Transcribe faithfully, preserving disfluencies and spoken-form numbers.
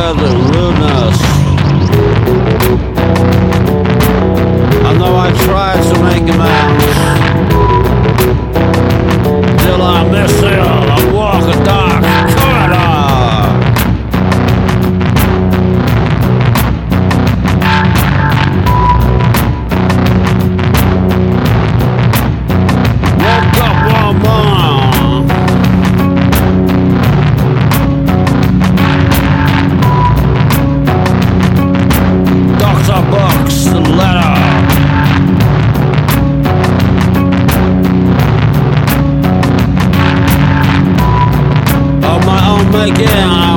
desert rudeness. I know I tried to make amends, till I miss you and walk a dark corridor. Woke up one morning, Doctor Buck's the letter. Of my own making.